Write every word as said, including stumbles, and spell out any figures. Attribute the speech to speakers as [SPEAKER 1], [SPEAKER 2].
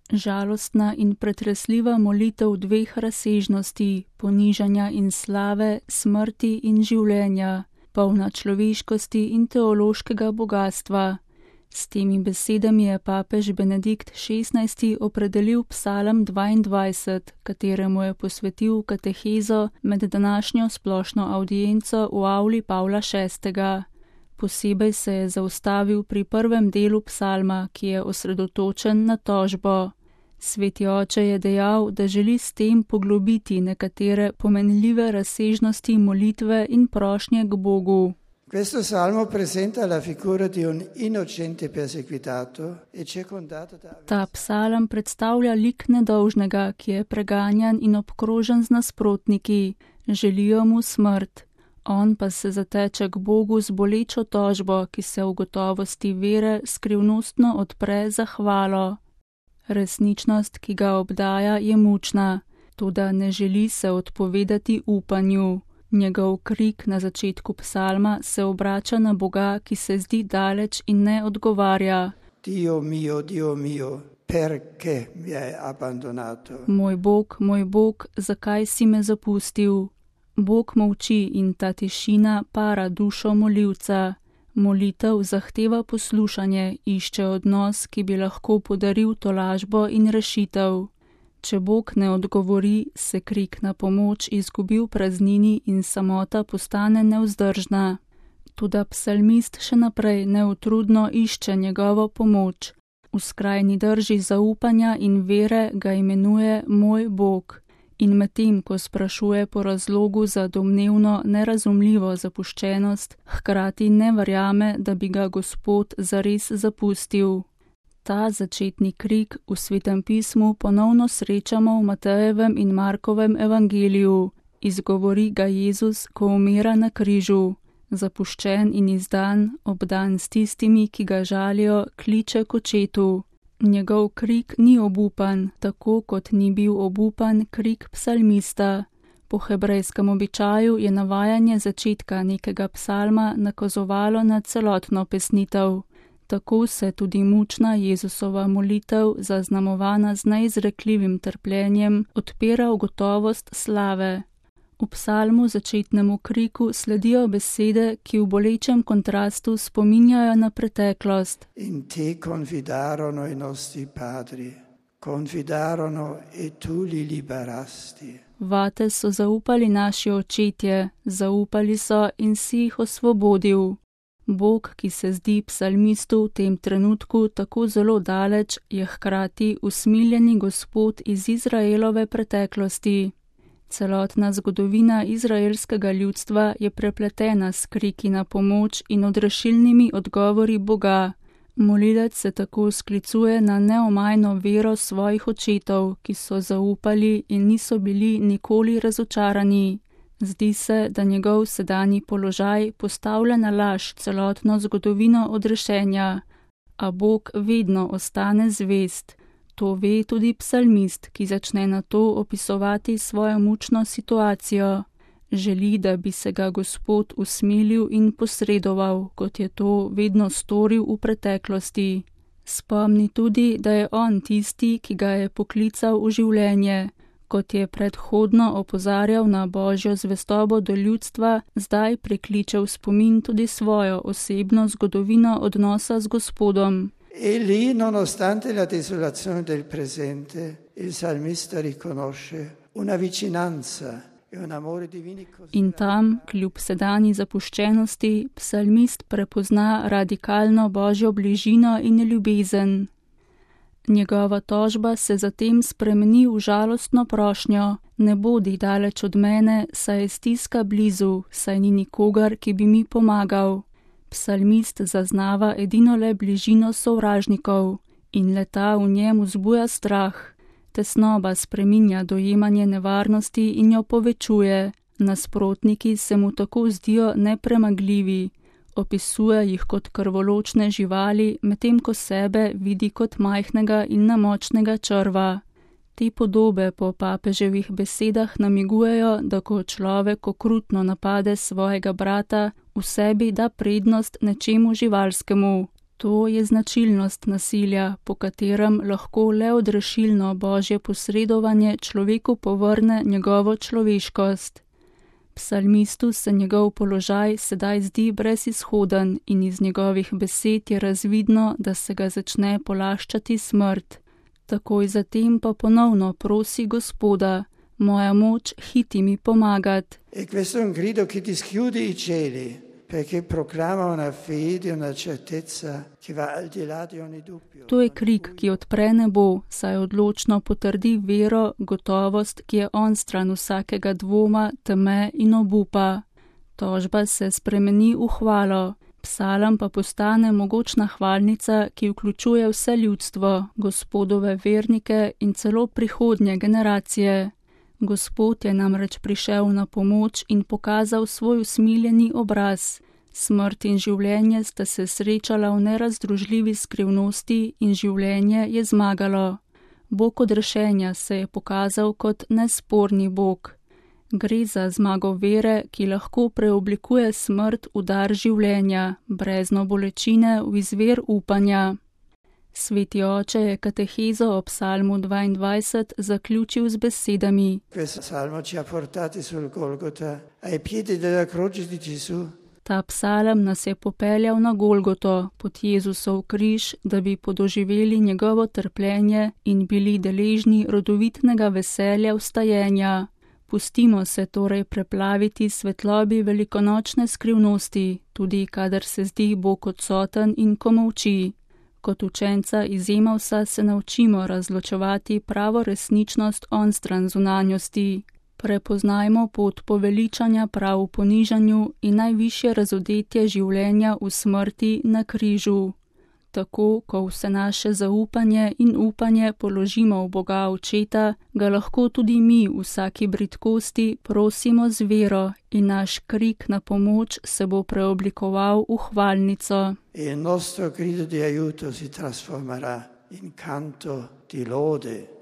[SPEAKER 1] Žalostna in pretresljiva molitev dveh razsežnosti, ponižanja in slave, smrti in življenja, polna človeškosti in teološkega bogatstva. S temi besedami je papež Benedikt šestnajsti opredelil psalm dvaindvajset, kateremu je posvetil katehezo med današnjo splošno avdienco v avli Pavla šestega. Posebej se je zaustavil pri prvem delu psalma, ki je osredotočen na tožbo. Sveti oče je dejal, da želi s tem poglobiti nekatere pomenljive razsežnosti molitve in prošnje k Bogu.
[SPEAKER 2] Questo salmo presenta la figura di un innocente perseguitato e circondato da...
[SPEAKER 1] Ta psalm predstavlja lik nedolžnega, ki je preganjan in obkrožen z nasprotniki, želijo mu smrt. On pa se zateče k Bogu z bolečo tožbo, ki se v gotovosti vere skrivnostno odpre za hvalo. Resničnost, ki ga obdaja, je mučna, toda ne želi se odpovedati upanju. Njegov krik na začetku psalma se obrača na Boga, ki se zdi daleč in ne odgovarja.
[SPEAKER 2] Dio mio, Dio mio, perché mi hai abbandonato?
[SPEAKER 1] Moj Bog, moj Bog, zakaj si me zapustil? Bog molči in ta tišina para dušo molivca. Molitev zahteva poslušanje, išče odnos, ki bi lahko podaril tolažbo in rešitev. Če Bog ne odgovori, se krik na pomoč izgubi v praznini in samota postane nevzdržna. Toda psalmist še naprej neutrudno išče njegovo pomoč. V skrajni drži zaupanja in vere ga imenuje moj Bog. In medtem, ko sprašuje po razlogu za domnevno nerazumljivo zapuščenost, hkrati ne verjame, da bi ga Gospod zares zapustil. Ta začetni krik v Svetem pismu ponovno srečamo v Matejevem in Markovem evangeliju. Izgovori ga Jezus, ko umira na križu. Zapuščen in izdan, obdan s tistimi, ki ga žalijo, kliče k očetu. Njegov krik ni obupan, tako kot ni bil obupan krik psalmista. Po hebrejskem običaju je navajanje začetka nekega psalma nakazovalo na celotno pesnitev. Tako se tudi mučna Jezusova molitev, zaznamovana z neizrekljivim trpljenjem, odpira v gotovost slave. V psalmu začetnemu kriku sledijo besede, ki v bolečem kontrastu spominjajo na preteklost.
[SPEAKER 2] In te confidarono i nostri padri, confidarono e tu li liberasti.
[SPEAKER 1] Vate so zaupali naši očetje, zaupali so in si jih osvobodil. Bog, ki se zdi psalmistu v tem trenutku tako zelo daleč, je hkrati usmiljeni Gospod iz Izraelove preteklosti. Celotna zgodovina izraelskega ljudstva je prepletena s kriki na pomoč in odrešilnimi odgovori Boga. Molilec se tako sklicuje na neomajno vero svojih očetov, ki so zaupali in niso bili nikoli razočarani. Zdi se, da njegov sedanji položaj postavlja na laž celotno zgodovino odrešenja, a Bog vedno ostane zvest. To ve tudi psalmist, ki začne na to opisovati svojo mučno situacijo. Želi, da bi se ga Gospod usmilil in posredoval, kot je to vedno storil v preteklosti. Spomni tudi, da je on tisti, ki ga je poklical v življenje. Kot je predhodno opozarjal na Božjo zvestobo do ljudstva, zdaj prekliče v spomin tudi svojo osebno zgodovino odnosa z Gospodom.
[SPEAKER 2] E lì, nonostante la desolazione del presente, il salmista riconosce una vicinanza e un amore divini così.
[SPEAKER 1] In tam, kljub sedanji zapuščenosti, psalmist prepozna radikalno Božjo bližino in ljubezen. Njegova tožba se zatem spremeni v žalostno prošnjo: ne bodi daleč od mene, saj je stiska blizu, saj ni nikogar, ki bi mi pomagal. Psalmist zaznava edino le bližino sovražnikov in leta v njem vzbuja strah. Tesnoba spreminja dojemanje nevarnosti in jo povečuje. Nasprotniki se mu tako zdijo nepremagljivi. Opisuje jih kot krvoločne živali, medtem ko sebe vidi kot majhnega in nemočnega črva. Te podobe po papeževih besedah namigujejo, da ko človek okrutno napade svojega brata, v sebi da prednost nečemu živalskemu. To je značilnost nasilja, po katerem lahko le odrešilno Božje posredovanje človeku povrne njegovo človeškost. Psalmistu se njegov položaj sedaj zdi brezizhoden in iz njegovih besed je razvidno, da se ga začne polaščati smrt. Takoj zatem pa ponovno prosi Gospoda: moja moč hiti mi pomagat.
[SPEAKER 2] E questo è un grido che dischiude i cieli, perché proclama una fede, una certezza che va al di là di ogni dubbio.
[SPEAKER 1] To je krik, ki odpre nebo, saj odločno potrdi vero, gotovost, ki je onstran vsakega dvoma, teme in obupa. Tožba se spremeni v hvalo. Psalm pa postane mogočna hvalnica, ki vključuje vse ljudstvo, Gospodove vernike in celo prihodnje generacije. Gospod je namreč prišel na pomoč in pokazal svoj usmiljeni obraz. Smrt in življenje sta se srečala v nerazdružljivi skrivnosti in življenje je zmagalo. Bog odrešenja se je pokazal kot nesporni Bog. Gre za zmago vere, ki lahko preoblikuje smrt v dar življenja, brezno bolečine v izvir upanja. Sveti oče je katehezo o psalmu dvaindvajset zaključil z besedami: Ta psalm nas je popeljal na Golgoto, pod Jezusov križ, da bi podoživeli njegovo trpljenje in bili deležni rodovitnega veselja vstajenja. Pustimo se torej preplaviti svetlobi velikonočne skrivnosti, tudi kadar se zdi Bog odsoten in ko molči. Kot učenca iz Emavsa se naučimo razločevati pravo resničnost onstran zunanjosti. Prepoznajmo pot poveličanja prav v ponižanju in najvišje razodetje življenja v smrti na križu. Tako, ko vse naše zaupanje in upanje položimo v Boga Očeta, ga lahko tudi mi v vsaki bridkosti prosimo z vero in naš krik na pomoč se bo preoblikoval v hvalnico.
[SPEAKER 2] Il nostro grido di aiuto si trasformerà in canto di lode.